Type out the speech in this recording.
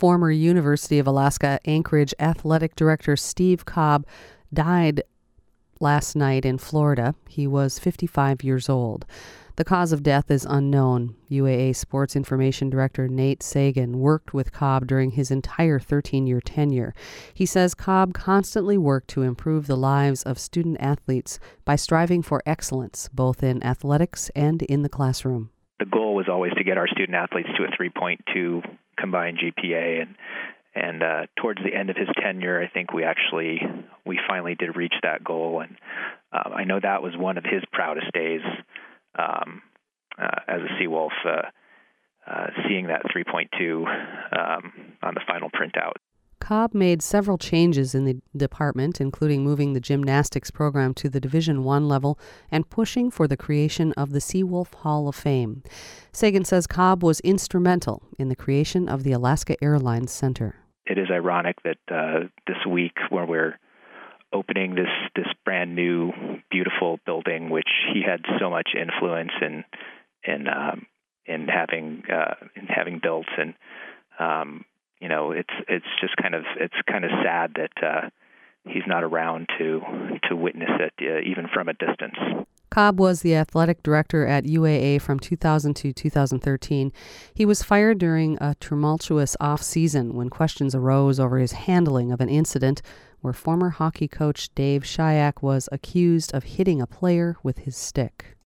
Former University of Alaska Anchorage Athletic Director Steve Cobb died last night in Florida. He was 55 years old. The cause of death is unknown. UAA Sports Information Director Nate Sagan worked with Cobb during his entire 13-year tenure. He says Cobb constantly worked to improve the lives of student athletes by striving for excellence, both in athletics and in the classroom. The goal was always to get our student athletes to a 3.2 combined GPA, and towards the end of his tenure, I think we finally did reach that goal, and I know that was one of his proudest days as a Seawolf, seeing that 3.2 on the final printout. Cobb made several changes in the department, including moving the gymnastics program to the Division I level and pushing for the creation of the Seawolf Hall of Fame. Sagan says Cobb was instrumental in the creation of the Alaska Airlines Center. It is ironic that this week, where we're opening this brand new, beautiful building, which he had so much influence in having built, and it's just kind of sad that he's not around to witness it even from a distance. Cobb was the athletic director at UAA from 2000 to 2013. He was fired during a tumultuous off-season when questions arose over his handling of an incident where former hockey coach Dave Shayak was accused of hitting a player with his stick.